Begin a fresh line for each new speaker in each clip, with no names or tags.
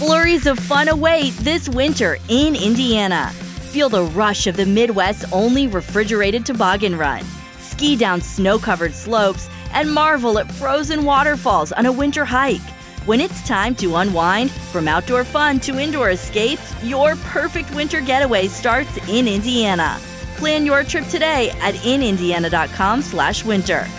Flurries of fun await this winter in Indiana. Feel the rush of the Midwest's only refrigerated toboggan run. Ski down snow-covered slopes and marvel at frozen waterfalls on a winter hike. When it's time to unwind, from outdoor fun to indoor escapes, your perfect winter getaway starts in Indiana. Plan your trip today at inindiana.com/winter.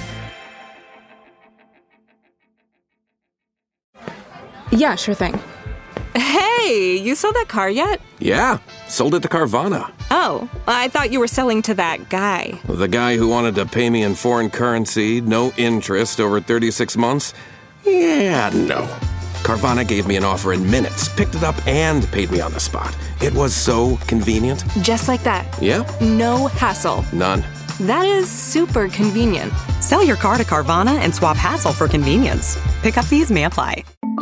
Yeah, sure thing. Hey, you sold that car yet?
Yeah, sold it to Carvana.
Oh, I thought you were selling to that guy.
The guy who wanted to pay me in foreign currency, no interest, over 36 months? Yeah, no. Carvana gave me an offer in minutes, picked it up, and paid me on the spot. It was so convenient.
Just like that.
Yeah?
No hassle.
None.
That is super convenient.
Sell your car to Carvana and swap hassle for convenience. Pickup fees may apply.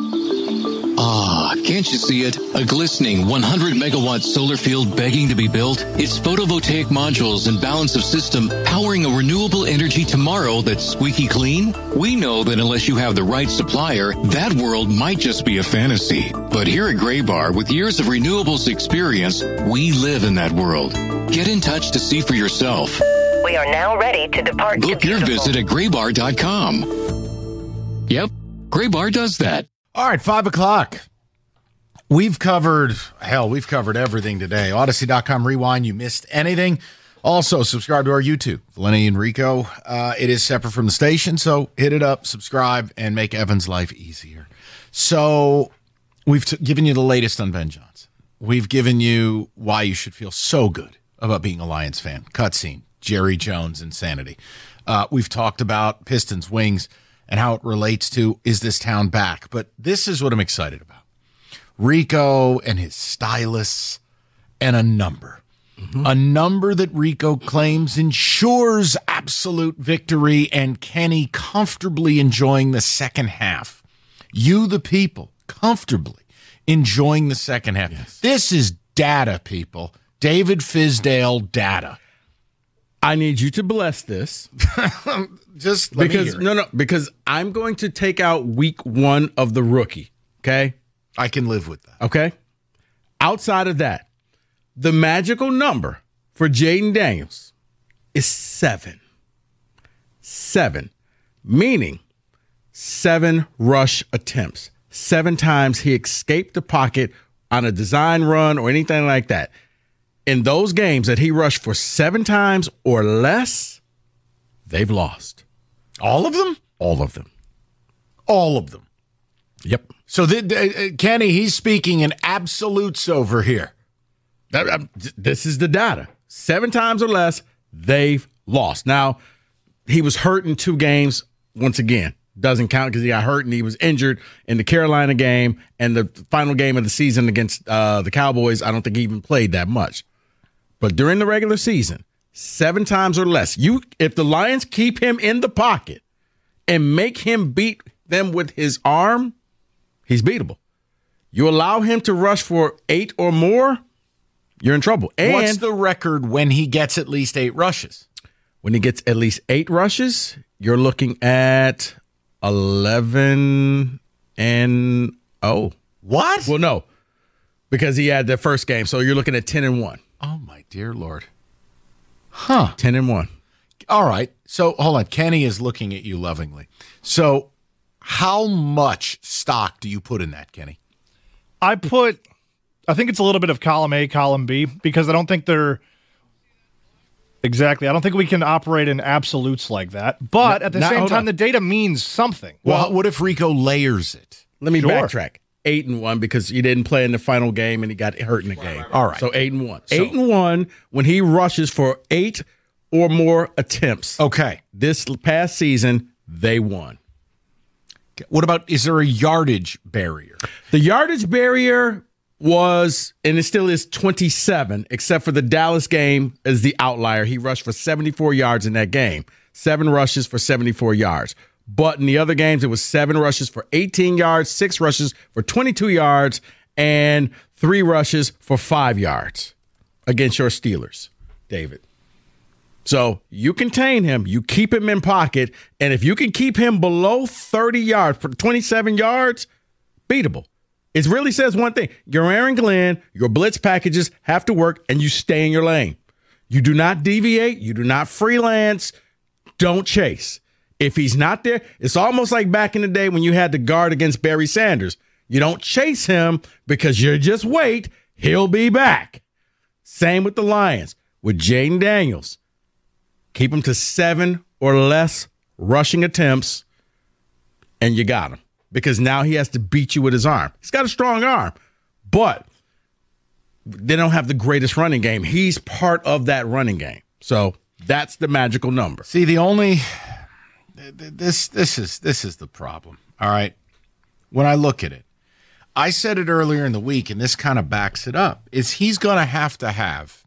Ah, can't you see it? A glistening 100-megawatt solar field begging to be built? Its photovoltaic modules and balance of system powering a renewable energy tomorrow that's squeaky clean? We know that unless you have the right supplier, that world might just be a fantasy. But here at Graybar, with years of renewables experience, we live in that world. Get in touch to see for yourself.
We are now ready to depart.
Book your visit at graybar.com. Yep, Graybar does that.
All right, 5 o'clock. We've covered everything today. Odyssey.com rewind. You missed anything. Also, subscribe to our YouTube, Valenti and Rico. It is separate from the station, so hit it up, subscribe, and make Evan's life easier. So we've given you the latest on Ben Johnson. We've given you why you should feel so good about being a Lions fan. Cutscene, Jerry Jones insanity. We've talked about Pistons, Wings, and how it relates to, is this town back? But this is what I'm excited about. Rico and his stylists and a number. Mm-hmm. A number that Rico claims ensures absolute victory and Kenny comfortably enjoying the second half. You, the people, comfortably enjoying the second half. Yes. This is data, people. David Fizdale data.
I need you to bless this.
Just let me hear it.
Because I'm going to take out week 1 of the rookie. Okay?
I can live with that.
Okay? Outside of that, the magical number for Jaden Daniels is 7. 7. Meaning 7 rush attempts. 7 times he escaped the pocket on a design run or anything like that. In those games that he rushed for 7 times or less, they've lost.
All of them?
All of them.
All of them.
Yep.
So, Kenny, he's speaking in absolutes over here.
This is the data. 7 times or less, they've lost. Now, he was hurt in 2 games. Once again, doesn't count because he got hurt and he was injured in the Carolina game and the final game of the season against the Cowboys. I don't think he even played that much. But during the regular season, 7 times or less, if the Lions keep him in the pocket and make him beat them with his arm, he's beatable. You allow him to rush for 8 or more, you're in trouble. And
what's the record when he gets at least 8 rushes?
When he gets at least 8 rushes, you're looking at 11-0.
What?
Well, no, because he had the first game, so you're looking at 10-1.
Oh my dear Lord. Huh.
10-1.
All right. So hold on. Kenny is looking at you lovingly. So how much stock do you put in that, Kenny?
I think it's a little bit of column A, column B, because I don't think I don't think we can operate in absolutes like that. But at the same time, the data means something.
Well, what if Rico layers it?
Let me backtrack. 8-1 because he didn't play in the final game and he got hurt in the game.
All right.
So 8-1. 8-1 when he rushes for 8 or more attempts.
Okay.
This past season, they won.
What about, is there a yardage barrier?
The yardage barrier was, and it still is, 27, except for the Dallas game as the outlier. He rushed for 74 yards in that game. 7 rushes for 74 yards. But in the other games, it was 7 rushes for 18 yards, 6 rushes for 22 yards, and 3 rushes for 5 yards against your Steelers, David. So you contain him, you keep him in pocket, and if you can keep him below 30 yards for 27 yards, beatable. It really says one thing. You're Aaron Glenn, your blitz packages have to work, and you stay in your lane. You do not deviate. You do not freelance. Don't chase. If he's not there, it's almost like back in the day when you had to guard against Barry Sanders. You don't chase him because you just wait. He'll be back. Same with the Lions, with Jaden Daniels. Keep him to 7 or less rushing attempts, and you got him. Because now he has to beat you with his arm. He's got a strong arm, but they don't have the greatest running game. He's part of that running game. So that's the magical number.
See, this is the problem. All right. When I look at it, I said it earlier in the week, and this kind of backs it up, is he's going to have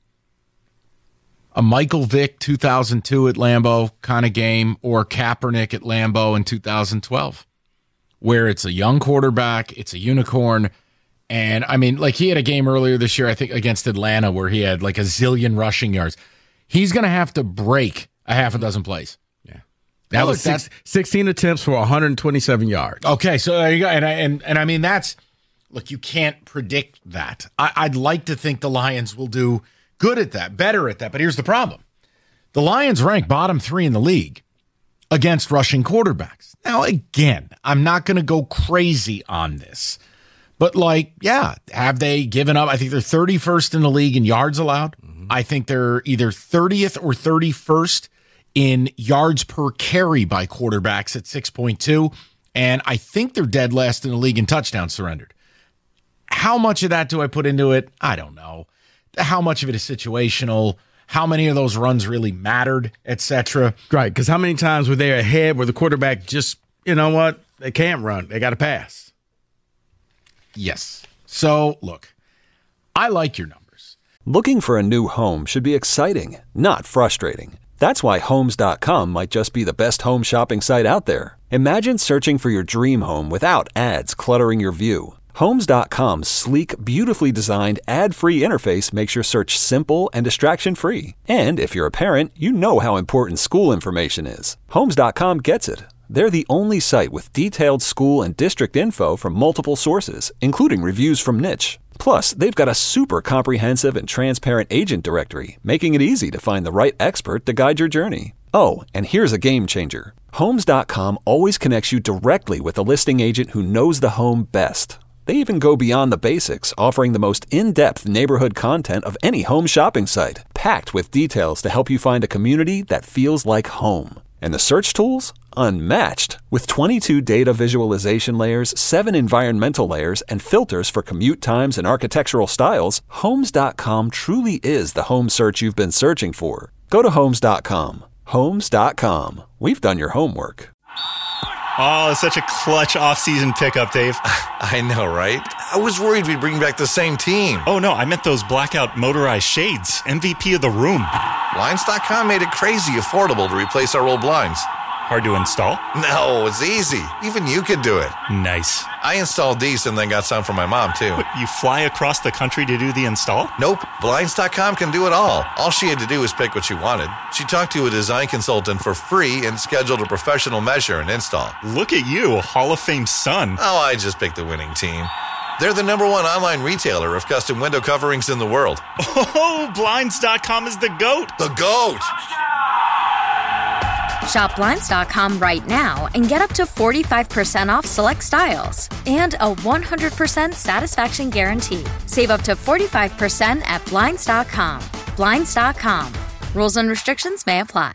a Michael Vick 2002 at Lambeau kind of game or Kaepernick at Lambeau in 2012, where it's a young quarterback, it's a unicorn. And, I mean, like he had a game earlier this year, I think, against Atlanta where he had like a zillion rushing yards. He's going to have to break a half a dozen plays.
Yeah. That was 16 attempts for 127 yards.
Okay, so there you go. And I mean, that's, look, you can't predict that. I'd like to think the Lions will do good at that, better at that. But here's the problem. The Lions rank bottom 3 in the league against rushing quarterbacks. Now, again, I'm not going to go crazy on this. But, like, yeah, have they given up? I think they're 31st in the league in yards allowed. Mm-hmm. I think they're either 30th or 31st in yards per carry by quarterbacks at 6.2. And I think they're dead last in the league in touchdowns surrendered. How much of that do I put into it? I don't know. How much of it is situational? How many of those runs really mattered, etc.?
Right, because how many times were they ahead where the quarterback just, you know what, they can't run. They got to pass.
Yes. So, look, I like your numbers.
Looking for a new home should be exciting, not frustrating. That's why Homes.com might just be the best home shopping site out there. Imagine searching for your dream home without ads cluttering your view. Homes.com's sleek, beautifully designed, ad-free interface makes your search simple and distraction-free. And if you're a parent, you know how important school information is. Homes.com gets it. They're the only site with detailed school and district info from multiple sources, including reviews from Niche. Plus, they've got a super comprehensive and transparent agent directory, making it easy to find the right expert to guide your journey. Oh, and here's a game changer. Homes.com always connects you directly with a listing agent who knows the home best. They even go beyond the basics, offering the most in-depth neighborhood content of any home shopping site, packed with details to help you find a community that feels like home. And the search tools? Unmatched. With 22 data visualization layers, 7 environmental layers, and filters for commute times and architectural styles, Homes.com truly is the home search you've been searching for. Go to Homes.com. Homes.com. We've done your homework.
Oh, it's such a clutch off-season pickup, Dave.
I know, right? I was worried we'd bring back the same team.
Oh, no, I meant those blackout motorized shades. MVP of the room.
Blinds.com made it crazy affordable to replace our old blinds.
Hard to install?
No, it's easy. Even you could do it.
Nice.
I installed these and then got some for my mom, too.
But you fly across the country to do the install?
Nope. Blinds.com can do it all. All she had to do was pick what she wanted. She talked to a design consultant for free and scheduled a professional measure and install.
Look at you, Hall of Fame son.
Oh, I just picked the winning team. They're the #1 online retailer of custom window coverings in the world.
Oh, Blinds.com is the GOAT.
The GOAT!
Shop Blinds.com right now and get up to 45% off select styles and a 100% satisfaction guarantee. Save up to 45% at Blinds.com. Blinds.com. Rules and restrictions may apply.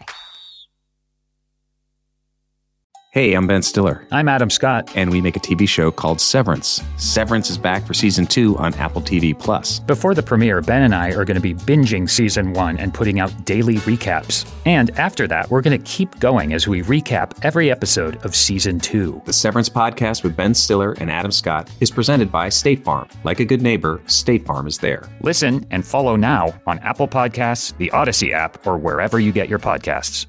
Hey, I'm Ben Stiller.
I'm Adam Scott.
And we make a TV show called Severance. Severance is back for Season 2 on Apple TV+.
Before the premiere, Ben and I are going to be binging Season 1 and putting out daily recaps. And after that, we're going to keep going as we recap every episode of Season 2.
The Severance podcast with Ben Stiller and Adam Scott is presented by State Farm. Like a good neighbor, State Farm is there.
Listen and follow now on Apple Podcasts, the Odyssey app, or wherever you get your podcasts.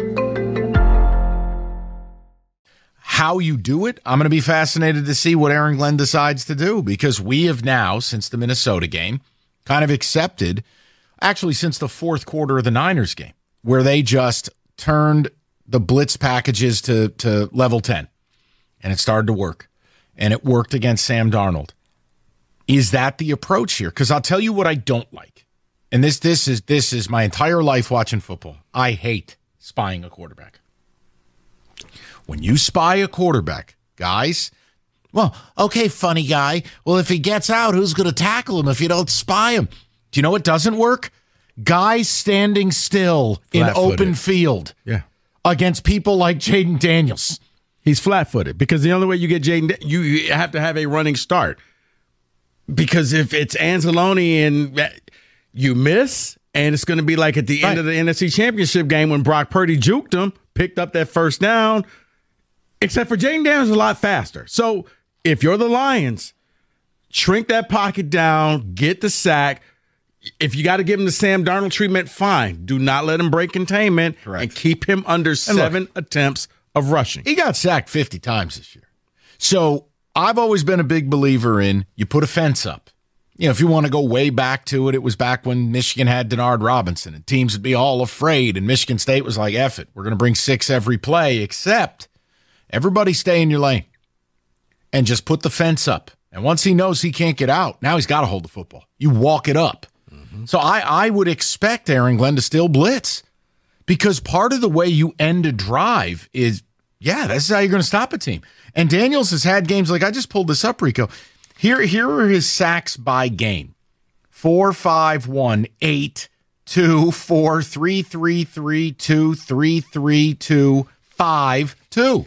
How you do it, I'm going to be fascinated to see what Aaron Glenn decides to do, because we have now, since the Minnesota game, kind of accepted, actually since the fourth quarter of the Niners game, where they just turned the blitz packages to level 10, and it started to work. and it worked against Sam Darnold. Is that the approach here? Because I'll tell you what I don't like. And this is my entire life watching football. I hate spying a quarterback. When you spy a quarterback, guys, well, okay, funny guy. Well, if he gets out, who's going to tackle him if you don't spy him? Do you know what doesn't work? Guys standing still in open field against people like Jaden Daniels.
He's flat-footed because the only way you get Jaden, you have to have a running start. Because if it's Anzalone and you miss, and it's going to be like at the end of the NFC Championship game when Brock Purdy juked him, picked up that first down, except for Jaden Daniels a lot faster. So if you're the Lions, shrink that pocket down, get the sack. If you got to give him the Sam Darnold treatment, fine. Do not let him break containment and keep him under 7 attempts of rushing.
He got sacked 50 times this year. So I've always been a big believer in you put a fence up. You know, if you want to go way back to it, it was back when Michigan had Denard Robinson and teams would be all afraid. And Michigan State was like, F it, we're going to bring 6 every play, except everybody stay in your lane and just put the fence up. And once he knows he can't get out, now he's got to hold the football. You walk it up. So I would expect Aaron Glenn to still blitz because part of the way you end a drive is, this is how you're going to stop a team. And Daniels has had games like I just pulled this up, Rico. Here are his sacks by game. 4, 5, 1, 8, 2, 4, 3, 3, 3, 2, 3, 3, 2, 5, 2.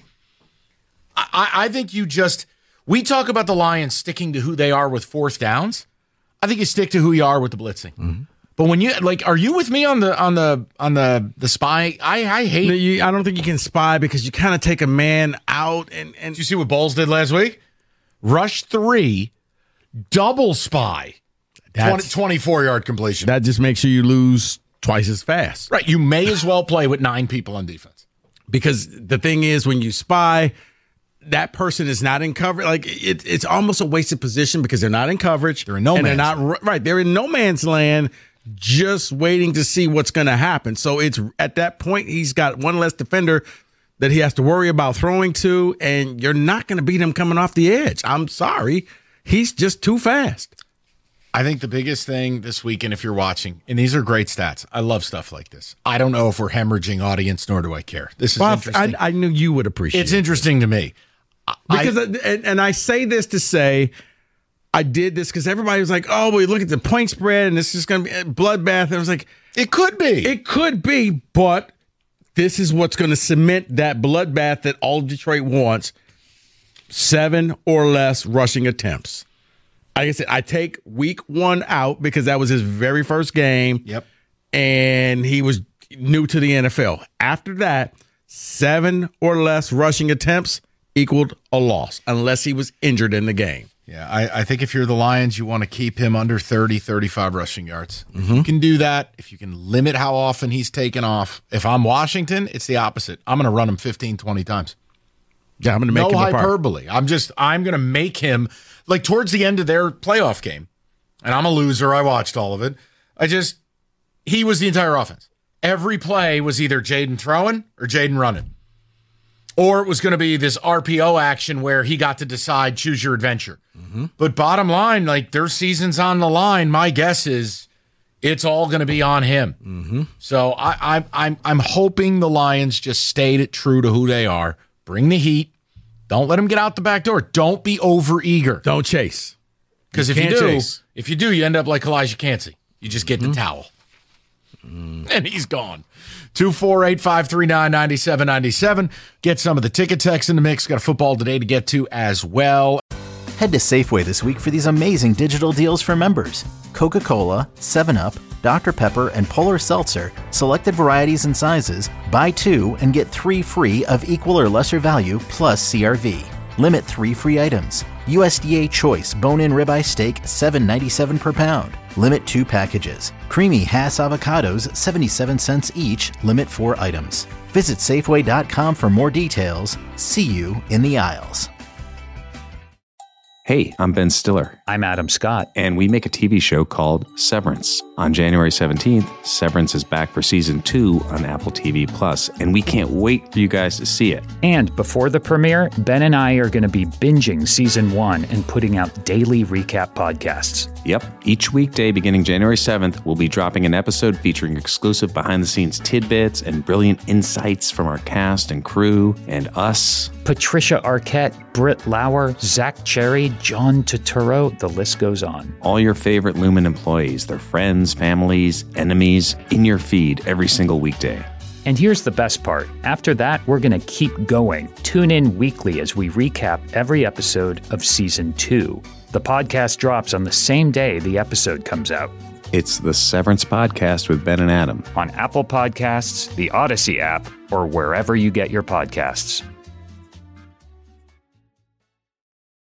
I think we talk about the Lions sticking to who they are with fourth downs. I think you stick to who you are with the blitzing. Mm-hmm. But when you are you with me on the spy? I hate.
I don't think you can spy because you kind of take a man out and
did you see what Bowles did last week? Rush 3, double spy, 24-yard completion.
That just makes sure you lose twice as fast.
Right. You may as well play with 9 people on defense.
Because the thing is, when you spy, that person is not in coverage. Like it's almost a wasted position because they're not in coverage.
They're in no man's land.
Right. They're in no man's land, just waiting to see what's going to happen. So it's at that point he's got one less defender that he has to worry about throwing to, and you're not going to beat him coming off the edge. I'm sorry, he's just too fast.
I think the biggest thing this weekend, if you're watching, and these are great stats. I love stuff like this. I don't know if we're hemorrhaging audience, nor do I care. This is interesting.
I knew you would appreciate it.
It's interesting to me.
Because I say this to say I did this because everybody was like, oh, we look at the point spread and this is going to be a bloodbath. And I was like,
it could be,
but this is what's going to cement that bloodbath that all Detroit wants: 7 or less rushing attempts. Like I said, I take week 1 out because that was his very first game.
Yep.
And he was new to the NFL. After that, 7 or less rushing attempts equaled a loss unless he was injured in the game.
Yeah, I think if you're the Lions, you want to keep him under 30, 35 rushing yards. If you can do that, if you can limit how often he's taken off. If I'm Washington, it's the opposite. I'm going to run him 15, 20 times.
Yeah, I'm going to make him apart.
No hyperbole. I'm going to make him, like towards the end of their playoff game, and I'm a loser. I watched all of it. He was the entire offense. Every play was either Jaden throwing or Jaden running. Or it was going to be this RPO action where he got to decide, choose your adventure. But bottom line, like their season's on the line, my guess is it's all going to be on him. So I'm hoping the Lions just stayed true to who they are. Bring the heat. Don't let him get out the back door. Don't be overeager.
Don't chase.
Because if you do, you end up like Elijah Cansey. You just get the towel. And he's gone. 248-539-9797. Get some of the ticket text in the mix. Got a football today to get to as well.
Head to Safeway this week for these amazing digital deals for members. Coca-Cola, 7-Up, Dr. Pepper, and Polar Seltzer, selected varieties and sizes. Buy 2 and get 3 free of equal or lesser value plus CRV. Limit 3 free items. USDA Choice bone-in ribeye steak, $7.97 per pound. Limit 2 packages. Creamy Hass avocados, 77 cents each. Limit 4 items. Visit Safeway.com for more details. See you in the aisles.
Hey, I'm Ben Stiller.
I'm Adam Scott.
And we make a TV show called Severance. On January 17th, Severance is back for season 2 on Apple TV+, and we can't wait for you guys to see it.
And before the premiere, Ben and I are going to be binging season 1 and putting out daily recap podcasts.
Yep. Each weekday beginning January 7th, we'll be dropping an episode featuring exclusive behind-the-scenes tidbits and brilliant insights from our cast and crew and us.
Patricia Arquette, Britt Lauer, Zach Cherry, John Turturro, the list goes on.
All your favorite Lumen employees, their friends, families, enemies, in your feed every single weekday.
And here's the best part. After that, we're going to keep going. Tune in weekly as we recap every episode of Season 2. The podcast drops on the same day the episode comes out.
It's the Severance Podcast with Ben and Adam.
On Apple Podcasts, the Odyssey app, or wherever you get your podcasts.